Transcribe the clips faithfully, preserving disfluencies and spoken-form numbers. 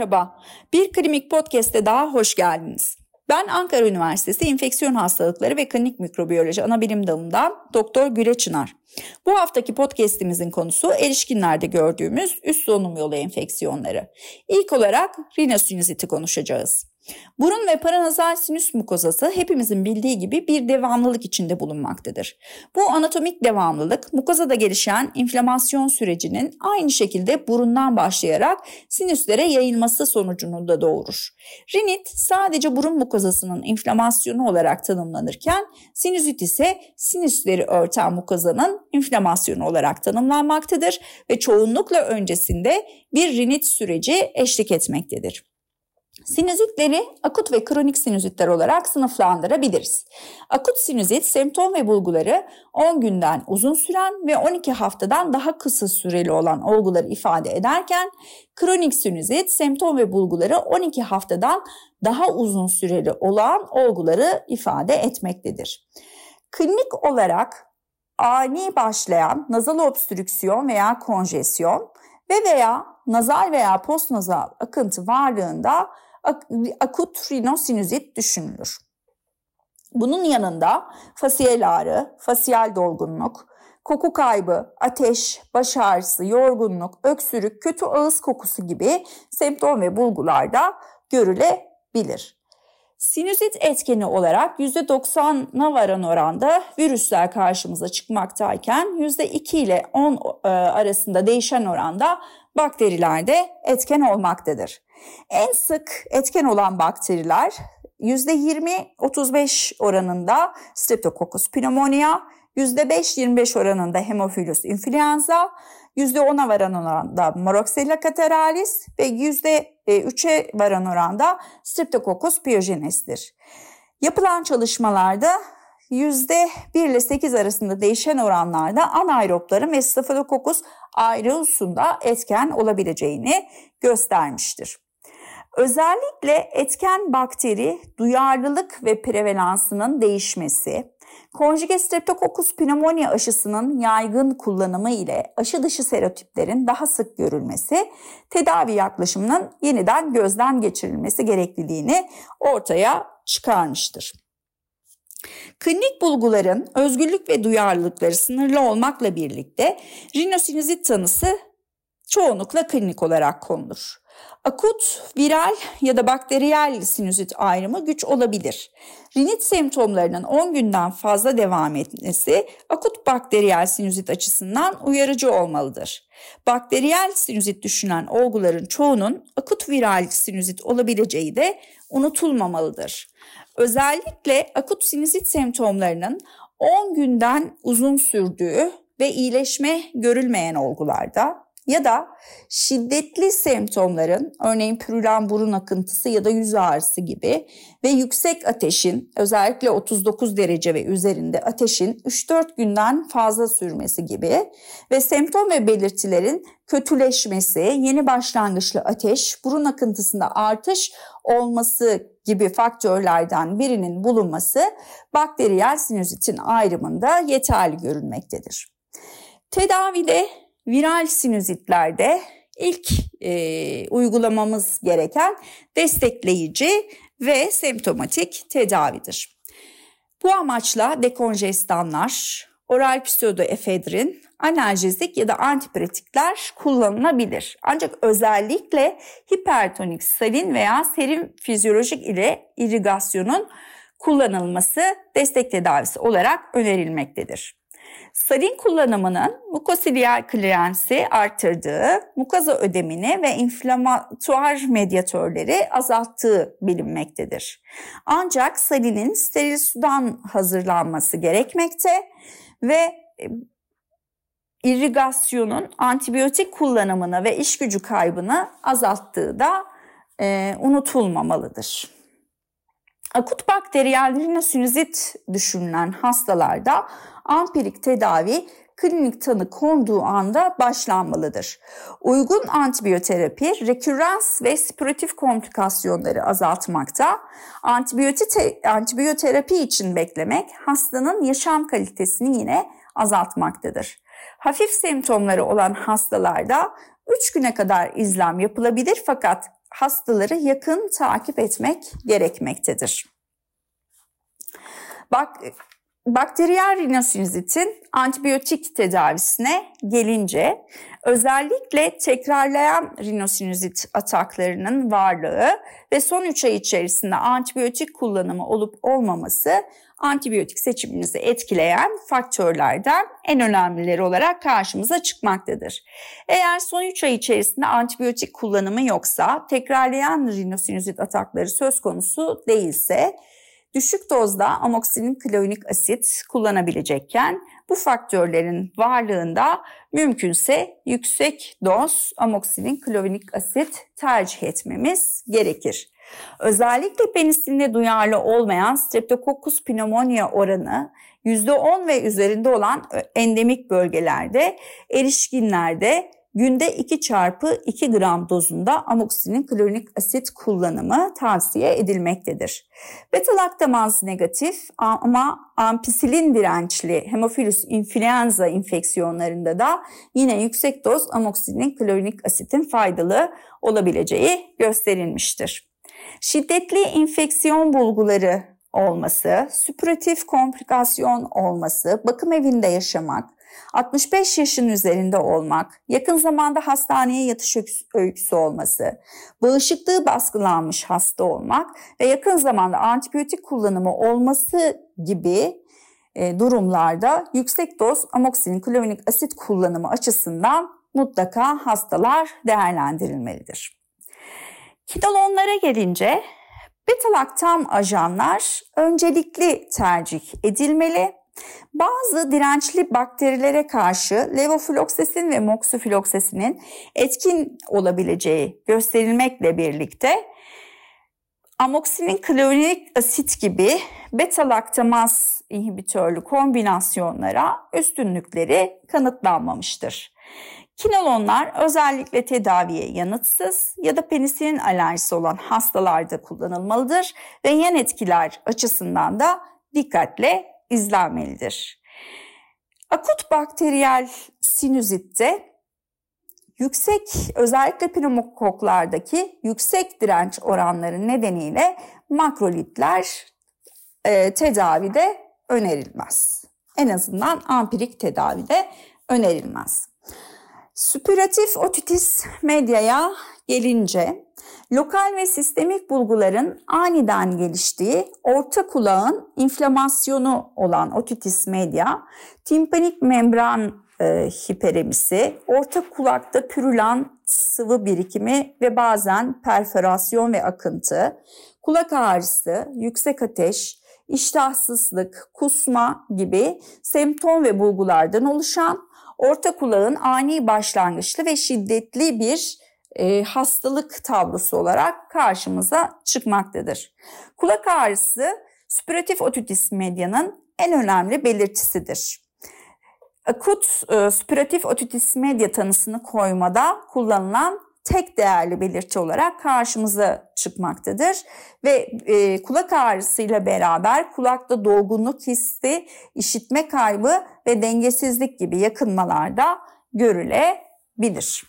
Merhaba, bir klinik podcast'e daha hoş geldiniz. Ben Ankara Üniversitesi İnfeksiyon Hastalıkları ve Klinik Mikrobiyoloji Anabilim Dalı'ndan Doktor Güle Çınar. Bu haftaki podcast'imizin konusu erişkinlerde gördüğümüz üst solunum yolu enfeksiyonları. İlk olarak rinosinüziti konuşacağız. Burun ve paranazal sinüs mukozası hepimizin bildiği gibi bir devamlılık içinde bulunmaktadır. Bu anatomik devamlılık mukozada gelişen inflamasyon sürecinin aynı şekilde burundan başlayarak sinüslere yayılması sonucunu da doğurur. Rinit sadece burun mukozasının inflamasyonu olarak tanımlanırken sinüzit ise sinüsleri örten mukozanın inflamasyonu olarak tanımlanmaktadır ve çoğunlukla öncesinde bir rinit süreci eşlik etmektedir. Sinüzitleri akut ve kronik sinüzitler olarak sınıflandırabiliriz. Akut sinüzit semptom ve bulguları on günden uzun süren ve on iki haftadan daha kısa süreli olan olguları ifade ederken kronik sinüzit semptom ve bulguları on iki haftadan daha uzun süreli olan olguları ifade etmektedir. Klinik olarak ani başlayan nazal obstrüksiyon veya konjesyon ve veya nazal veya postnazal akıntı varlığında akut rinosinüzit düşünülür. Bunun yanında fasiyel ağrı, fasiyel dolgunluk, koku kaybı, ateş, baş ağrısı, yorgunluk, öksürük, kötü ağız kokusu gibi semptom ve bulgular da görülebilir. Sinüzit etkeni olarak yüzde doksana varan oranda virüsler karşımıza çıkmaktayken yüzde iki ile on arasında değişen oranda bakteriler de etken olmaktadır. En sık etken olan bakteriler yüzde yirmi otuz beş oranında Streptococcus pneumonia, yüzde beş yirmi beş oranında Haemophilus influenza, yüzde ona varan oranda Moraxella catarrhalis ve yüzde üçe varan oranda Streptococcus pyogenes'tir. Yapılan çalışmalarda yüzde bir ile sekiz arasında değişen oranlarda anaerobların ve Staphylococcus aureus'un da etken olabileceğini göstermiştir. Özellikle etken bakteri duyarlılık ve prevalansının değişmesi, konjüge Streptococcus pneumonia aşısının yaygın kullanımı ile aşı dışı serotiplerin daha sık görülmesi, tedavi yaklaşımının yeniden gözden geçirilmesi gerekliliğini ortaya çıkarmıştır. Klinik bulguların özgürlük ve duyarlılıkları sınırlı olmakla birlikte rinosinüzit tanısı çoğunlukla klinik olarak konulur. Akut, viral ya da bakteriyel sinüzit ayrımı güç olabilir. Rinit semptomlarının on günden fazla devam etmesi akut bakteriyel sinüzit açısından uyarıcı olmalıdır. Bakteriyel sinüzit düşünen olguların çoğunun akut viral sinüzit olabileceği de unutulmamalıdır. Özellikle akut sinüzit semptomlarının on günden uzun sürdüğü ve iyileşme görülmeyen olgularda ya da şiddetli semptomların, örneğin pürülen burun akıntısı ya da yüz ağrısı gibi ve yüksek ateşin, özellikle otuz dokuz derece ve üzerinde ateşin üç dört günden fazla sürmesi gibi ve semptom ve belirtilerin kötüleşmesi, yeni başlangıçlı ateş, burun akıntısında artış olması gibi faktörlerden birinin bulunması bakteriyel sinüzitin ayrımında yeterli görülmektedir. Tedavide viral sinüzitlerde ilk e, uygulamamız gereken destekleyici ve semptomatik tedavidir. Bu amaçla dekonjestanlar, oral pseudoefedrin, analjezik ya da antipiretikler kullanılabilir. Ancak özellikle hipertonik salin veya serum fizyolojik ile irrigasyonun kullanılması destek tedavisi olarak önerilmektedir. Salin kullanımının mukosilyer klirensi arttırdığı, mukoza ödemini ve inflamatuar medyatörleri azalttığı bilinmektedir. Ancak salinin steril sudan hazırlanması gerekmekte ve irrigasyonun antibiyotik kullanımını ve iş gücü kaybını azalttığı da e, unutulmamalıdır. Akut bakteriyel rinosinüzit düşünülen hastalarda ampirik tedavi klinik tanı konduğu anda başlanmalıdır. Uygun antibiyoterapi rekürrans ve sporadic komplikasyonları azaltmakta, antibiyoterapi için beklemek hastanın yaşam kalitesini yine azaltmaktadır. Hafif semptomları olan hastalarda üç güne kadar izlem yapılabilir fakat hastaları yakın takip etmek gerekmektedir. Bak, bakteriyel rinosinüzitin antibiyotik tedavisine gelince özellikle tekrarlayan rinosinüzit ataklarının varlığı ve son üç ay içerisinde antibiyotik kullanımı olup olmaması antibiyotik seçiminizi etkileyen faktörlerden en önemlileri olarak karşımıza çıkmaktadır. Eğer son üç ay içerisinde antibiyotik kullanımı yoksa, tekrarlayan rinosinüzit atakları söz konusu değilse, düşük dozda amoksisilin klorinik asit kullanabilecekken bu faktörlerin varlığında mümkünse yüksek doz amoksisilin klorinik asit tercih etmemiz gerekir. Özellikle penisiline duyarlı olmayan Streptococcus pneumonia oranı yüzde on ve üzerinde olan endemik bölgelerde, erişkinlerde günde iki çarpı iki gram dozunda amoksisilin klorinik asit kullanımı tavsiye edilmektedir. Beta-laktamaz negatif ama ampisilin dirençli Haemophilus influenza enfeksiyonlarında da yine yüksek doz amoksisilin klorinik asitin faydalı olabileceği gösterilmiştir. Şiddetli enfeksiyon bulguları olması, süpüratif komplikasyon olması, bakım evinde yaşamak, altmış beş yaşın üzerinde olmak, yakın zamanda hastaneye yatış öyküsü olması, bağışıklığı baskılanmış hasta olmak ve yakın zamanda antibiyotik kullanımı olması gibi e, durumlarda yüksek doz amoksisilin klorinik asit kullanımı açısından mutlaka hastalar değerlendirilmelidir. Kinolonlara gelince beta-laktam ajanlar öncelikli tercih edilmeli. Bazı dirençli bakterilere karşı levofloxacin ve moxifloxacin'in etkin olabileceği gösterilmekle birlikte amoksisilin klorinik asit gibi beta-laktamaz inhibitörlü kombinasyonlara üstünlükleri kanıtlanmamıştır. Kinolonlar özellikle tedaviye yanıtsız ya da penisilin alerjisi olan hastalarda kullanılmalıdır ve yan etkiler açısından da dikkatle izlenmelidir. Akut bakteriyel sinüzitte yüksek, özellikle pneumokoklardaki yüksek direnç oranları nedeniyle makrolitler e, tedavide önerilmez. En azından ampirik tedavide önerilmez. Süpüratif otitis media'ya gelince, lokal ve sistemik bulguların aniden geliştiği orta kulağın inflamasyonu olan otitis media, timpanik membran e, hiperemisi, orta kulakta pürülan sıvı birikimi ve bazen perforasyon ve akıntı, kulak ağrısı, yüksek ateş, iştahsızlık, kusma gibi semptom ve bulgulardan oluşan orta kulağın ani başlangıçlı ve şiddetli bir e, hastalık tablosu olarak karşımıza çıkmaktadır. Kulak ağrısı süpüratif otitis media'nın en önemli belirtisidir. Akut e, süpüratif otitis media tanısını koymada kullanılan tek değerli belirti olarak karşımıza çıkmaktadır ve e, kulak ağrısıyla beraber kulakta dolgunluk hissi, işitme kaybı ve dengesizlik gibi yakınmalar da görülebilir.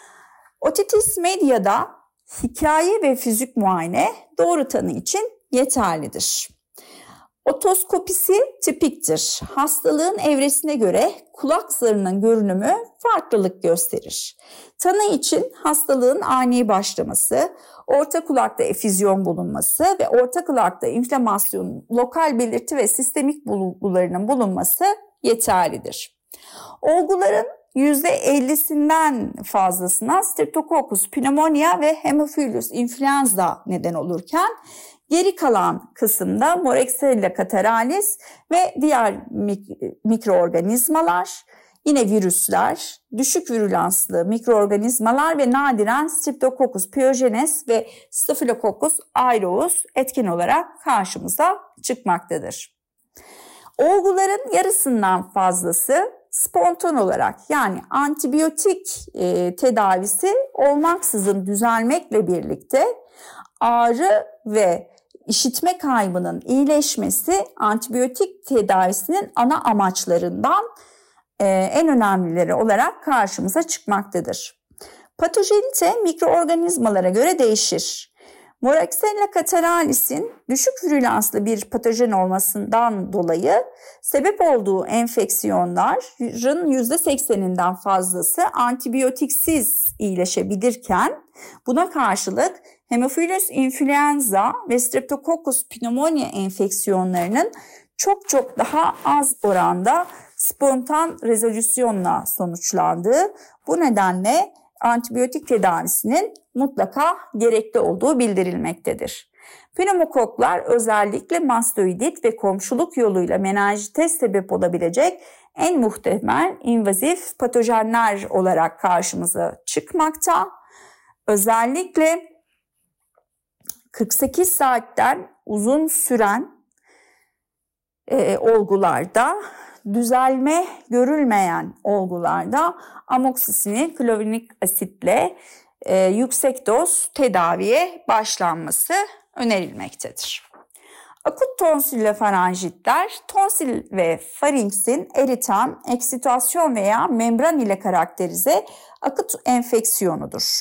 Otitis media'da hikaye ve fizik muayene doğru tanı için yeterlidir. Otoskopisi tipiktir. Hastalığın evresine göre kulak zarının görünümü farklılık gösterir. Tanı için hastalığın ani başlaması, orta kulakta efüzyon bulunması ve orta kulakta inflamasyon, lokal belirti ve sistemik bulgularının bulunması yeterlidir. Olguların yüzde ellisinden fazlasına Streptococcus pneumonia ve Haemophilus influenza neden olurken, geri kalan kısımda Moraxella catarrhalis ve diğer mik- mikroorganizmalar, yine virüsler, düşük virülanslı mikroorganizmalar ve nadiren Streptococcus pyogenes ve Staphylococcus aureus etkin olarak karşımıza çıkmaktadır. Olguların yarısından fazlası spontan olarak, yani antibiyotik e, tedavisi olmaksızın düzelmekle birlikte ağrı ve işitme kaybının iyileşmesi antibiyotik tedavisinin ana amaçlarından e, en önemlileri olarak karşımıza çıkmaktadır. Patojenite mikroorganizmalara göre değişir. Moraxella catarrhalis'in düşük virülanslı bir patojen olmasından dolayı sebep olduğu enfeksiyonların yüzde sekseninden fazlası antibiyotiksiz iyileşebilirken buna karşılık Haemophilus influenza ve Streptococcus pneumonia enfeksiyonlarının çok çok daha az oranda spontan rezolüsyonla sonuçlandığı, bu nedenle antibiyotik tedavisinin mutlaka gerekli olduğu bildirilmektedir. Pneumokoklar özellikle mastoidit ve komşuluk yoluyla menenjite sebep olabilecek en muhtemel invazif patojenler olarak karşımıza çıkmakta. Özellikle kırk sekiz saatten uzun süren e, olgularda, düzelme görülmeyen olgularda amoksisilin klorinik asitle e, yüksek doz tedaviye başlanması önerilmektedir. Akut tonsillefaranjitler, tonsil ve faringsin eritem, eksütasyon veya membran ile karakterize akut enfeksiyonudur.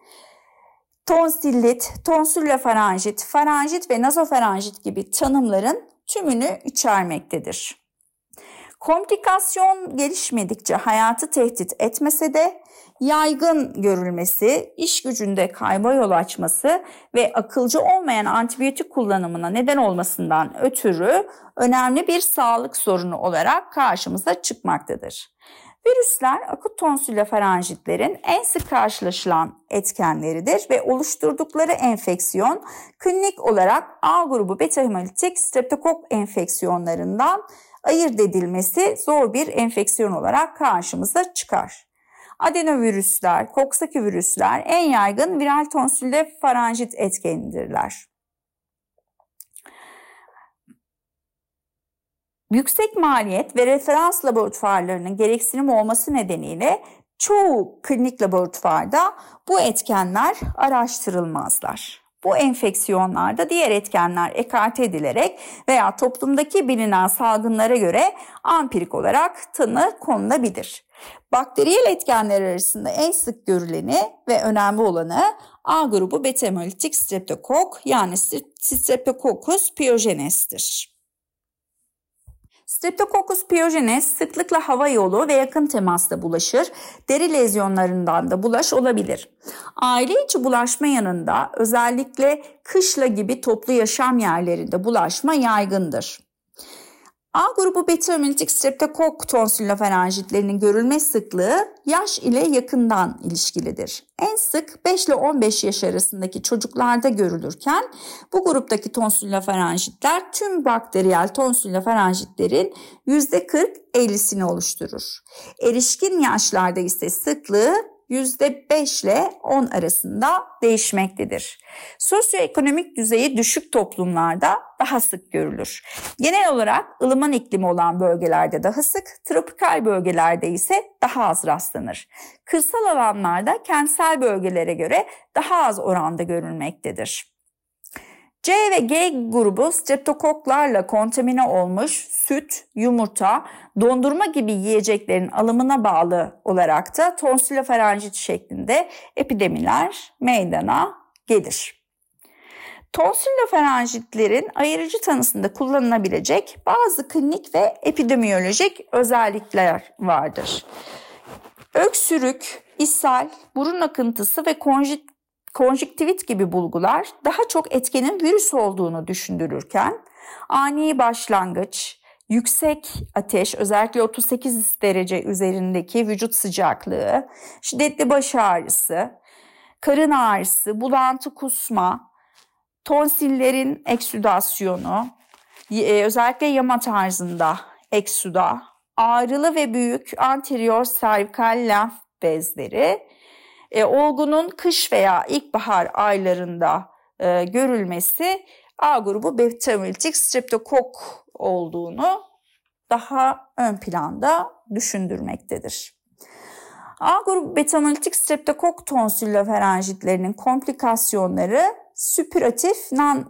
Tonsillit, tonsillefaranjit, faranjit ve nazofaranjit gibi tanımların tümünü içermektedir. Komplikasyon gelişmedikçe hayatı tehdit etmese de yaygın görülmesi, iş gücünde kayba yol açması ve akılcı olmayan antibiyotik kullanımına neden olmasından ötürü önemli bir sağlık sorunu olarak karşımıza çıkmaktadır. Virüsler akut tonsillefaranjitlerin en sık karşılaşılan etkenleridir ve oluşturdukları enfeksiyon klinik olarak A grubu beta hemolitik streptokok enfeksiyonlarından ayırt edilmesi zor bir enfeksiyon olarak karşımıza çıkar. Adenovirüsler, Coxsackie virüsler en yaygın viral tonsillefaranjit etkenidirler. Yüksek maliyet ve referans laboratuvarlarının gereksinim olması nedeniyle çoğu klinik laboratuvarda bu etkenler araştırılmazlar. Bu enfeksiyonlarda diğer etkenler ekarte edilerek veya toplumdaki bilinen salgınlara göre ampirik olarak tanı konulabilir. Bakteriyel etkenler arasında en sık görüleni ve önemli olanı A grubu beta hemolitik streptokok yani Streptococcus pyogenes'tir. Streptococcus pyogenes sıklıkla hava yolu ve yakın temasta bulaşır, deri lezyonlarından da bulaş olabilir. Aile içi bulaşma yanında özellikle kışla gibi toplu yaşam yerlerinde bulaşma yaygındır. A grubu beta hemolitik streptokok tonsillefaranjitlerinin görülme sıklığı yaş ile yakından ilişkilidir. En sık beş ile on beş yaş arasındaki çocuklarda görülürken bu gruptaki tonsillefaranjitler tüm bakteriyel tonsillefaranjitlerin yüzde kırk ellisini oluşturur. Erişkin yaşlarda ise sıklığı yüzde beş ile on arasında değişmektedir. Sosyoekonomik düzeyi düşük toplumlarda daha sık görülür. Genel olarak ılıman iklimi olan bölgelerde daha sık, tropikal bölgelerde ise daha az rastlanır. Kırsal alanlarda kentsel bölgelere göre daha az oranda görülmektedir. C ve G grubu streptokoklarla kontamine olmuş süt, yumurta, dondurma gibi yiyeceklerin alımına bağlı olarak da tonsillefaranjit şeklinde epidemiler meydana gelir. Tonsillefaranjitlerin ayırıcı tanısında kullanılabilecek bazı klinik ve epidemiyolojik özellikler vardır. Öksürük, ishal, burun akıntısı ve konjit konjüktivit gibi bulgular daha çok etkenin virüs olduğunu düşündürürken ani başlangıç, yüksek ateş, özellikle otuz sekiz derece üzerindeki vücut sıcaklığı, şiddetli baş ağrısı, karın ağrısı, bulantı, kusma, tonsillerin eksüdasyonu, özellikle yama tarzında eksüda, ağrılı ve büyük anterior servikal lenf bezleri, E, olgunun kış veya ilkbahar aylarında e, görülmesi A grubu beta hemolitik streptokok olduğunu daha ön planda düşündürmektedir. A grubu beta hemolitik streptokok tonsillefaranjitlerinin komplikasyonları süpüratif non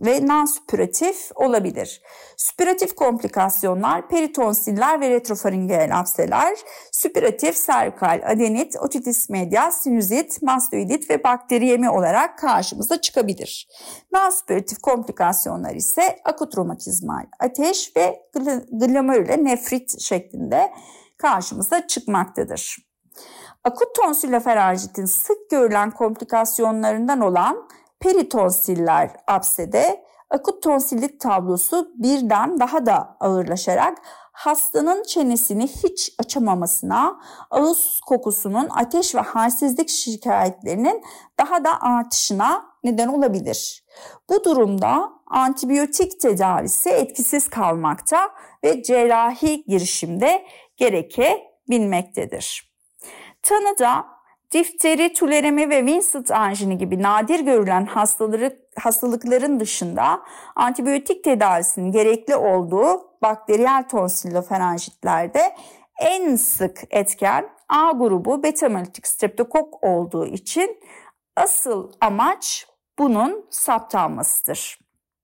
ve non-süpüratif olabilir. Süpüratif komplikasyonlar peritonsiller ve retrofaringeal abseler, süpüratif servikal adenit, otitis media, sinüzit, mastoidit ve bakteriyemi olarak karşımıza çıkabilir. Non-süpüratif komplikasyonlar ise akut romatizmal ateş ve glomerüle nefrit şeklinde karşımıza çıkmaktadır. Akut tonsülofarenjitin sık görülen komplikasyonlarından olan peritonsiller absede akut tonsillit tablosu birden daha da ağırlaşarak hastanın çenesini hiç açamamasına, ağız kokusunun ateş ve halsizlik şikayetlerinin daha da artışına neden olabilir. Bu durumda antibiyotik tedavisi etkisiz kalmakta ve cerrahi girişimde gerekebilmektedir. Tanıda difteri, tuleremi ve Winston anjini gibi nadir görülen hastaları, hastalıkların dışında antibiyotik tedavisinin gerekli olduğu bakteriyel tonsülofarenjitlerde en sık etken A grubu beta-hemolytik streptokok olduğu için asıl amaç bunun saptanmasıdır.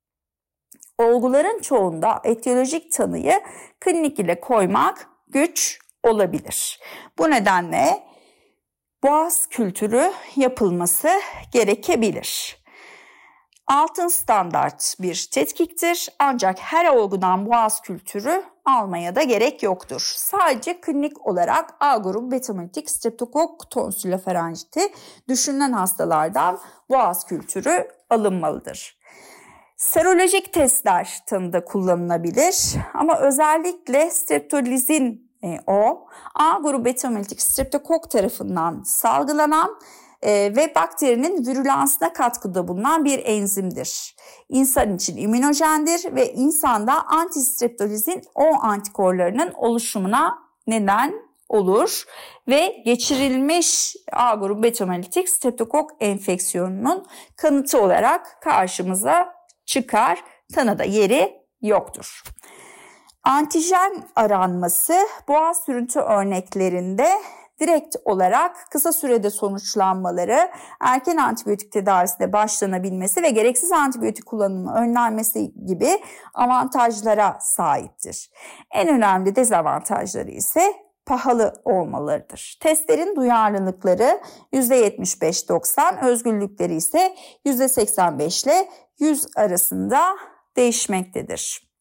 Olguların çoğunda etiyolojik tanıyı klinik ile koymak güç olabilir. Bu nedenle boğaz kültürü yapılması gerekebilir. Altın standart bir tetkiktir ancak her olgudan boğaz kültürü almaya da gerek yoktur. Sadece klinik olarak A grubu beta-hemolytik streptokok tonsülofarenjiti düşünülen hastalardan boğaz kültürü alınmalıdır. Serolojik testler tanıda kullanılabilir ama özellikle streptolizin E, o, A grubu beta-hemolytik streptokok tarafından salgılanan e, ve bakterinin virülansına katkıda bulunan bir enzimdir. İnsan için immünojendir ve insanda antistreptolizin O antikorlarının oluşumuna neden olur ve geçirilmiş A grubu beta-hemolytik streptokok enfeksiyonunun kanıtı olarak karşımıza çıkar. Tanıda yeri yoktur. Antijen aranması boğaz sürüntü örneklerinde direkt olarak kısa sürede sonuçlanmaları, erken antibiyotik tedavisine başlanabilmesi ve gereksiz antibiyotik kullanımı önlenmesi gibi avantajlara sahiptir. En önemli dezavantajları ise pahalı olmalarıdır. Testlerin duyarlılıkları yüzde yetmiş beş doksan, özgürlükleri ise yüzde seksen beş ile yüz arasında değişmektedir.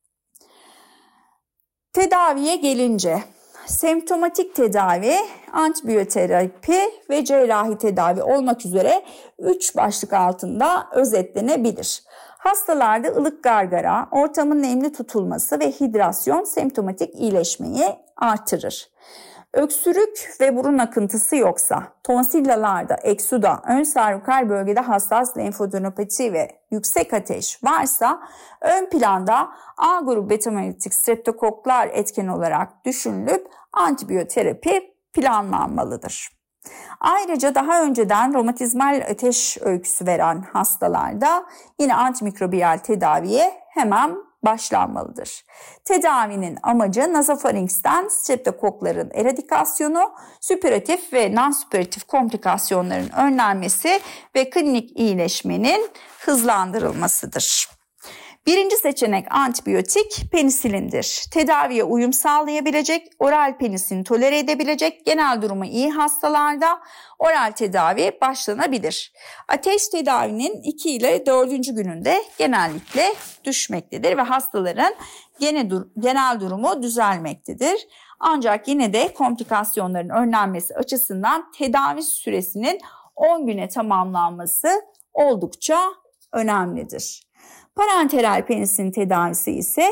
Tedaviye gelince, semptomatik tedavi, antibiyoterapi ve cerrahi tedavi olmak üzere üç başlık altında özetlenebilir. Hastalarda ılık gargara, ortamın nemli tutulması ve hidrasyon semptomatik iyileşmeyi artırır. Öksürük ve burun akıntısı yoksa, tonsillalarda, eksuda, ön servikal bölgede hassas lenfadenopati ve yüksek ateş varsa ön planda A grubu beta-hemolytik streptokoklar etken olarak düşünülüp antibiyoterapi planlanmalıdır. Ayrıca daha önceden romatizmal ateş öyküsü veren hastalarda yine antimikrobiyal tedaviye hemen başlanmalıdır. Tedavinin amacı nazofaringsten streptokokların eradikasyonu, süpüratif ve non-süpüratif komplikasyonların önlenmesi ve klinik iyileşmenin hızlandırılmasıdır. Birinci seçenek antibiyotik penisilindir. Tedaviye uyum sağlayabilecek, oral penisilin tolere edebilecek, genel durumu iyi hastalarda oral tedavi başlanabilir. Ateş tedavinin iki ile dördüncü gününde genellikle düşmektedir ve hastaların genel durumu düzelmektedir. Ancak yine de komplikasyonların önlenmesi açısından tedavi süresinin on güne tamamlanması oldukça önemlidir. Parenteral penisilin tedavisi ise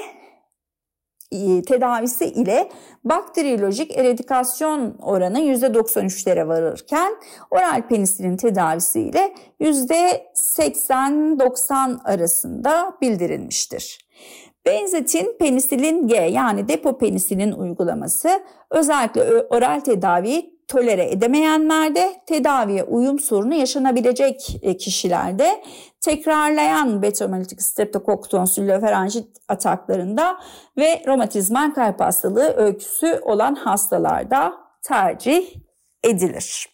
tedavisi ile bakteriyolojik eradikasyon oranı yüzde doksan üçlere varırken oral penisilin tedavisi ile yüzde seksen doksan arasında bildirilmiştir. Benzetin penisilin G yani depo penisilin uygulaması özellikle oral tedaviyi tolere edemeyenlerde, tedaviye uyum sorunu yaşanabilecek kişilerde, tekrarlayan beta-hemolytik streptokok tonsülofarenjit ataklarında ve romatizmal kalp hastalığı öyküsü olan hastalarda tercih edilir.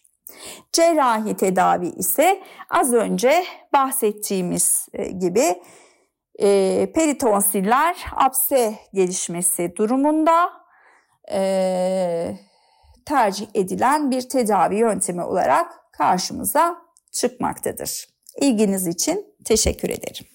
Cerrahi tedavi ise az önce bahsettiğimiz gibi E, peritonsiller apse gelişmesi durumunda e, tercih edilen bir tedavi yöntemi olarak karşımıza çıkmaktadır. İlginiz için teşekkür ederim.